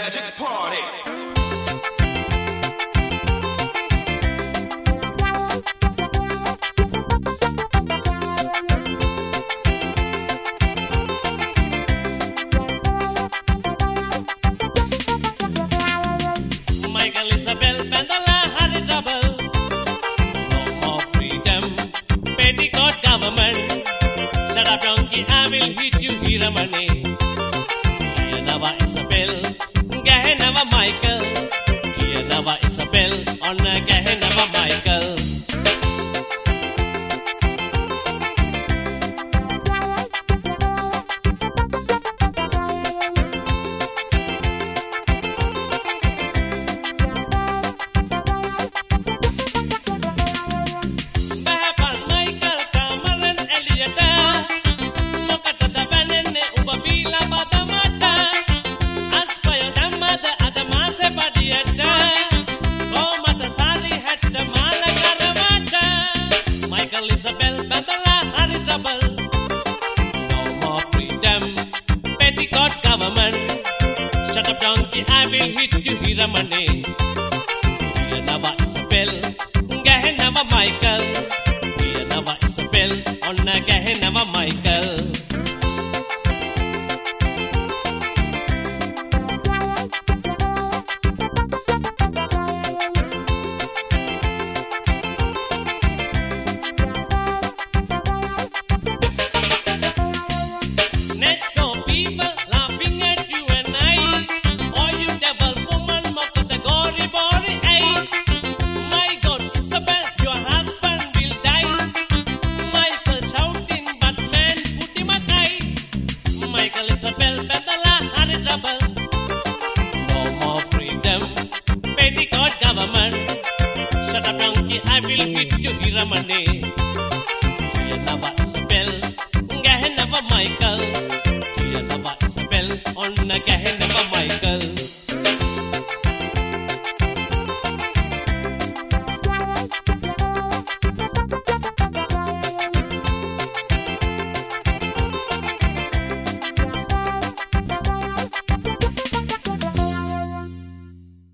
magic party. Michael Isabel Bandala had a trouble. No more freedom, petticoat government. Shut up, donkey, I will hit you, Hiramani. Here now Isabel, Gahenava Michael. Here now Isabel, on Gahenava Michael. Isabel Bandala had in trouble. No more freedom, petticoat government. Shut up, donkey, I will hit you, Hiramani. Here now Isabel, Gahenava Michael. Here now Isabel, on Gahenava Michael. Isabel Bandala had in trouble. No more freedom, petticoat government. Shut up, donkey, I will hit you, Hiramani.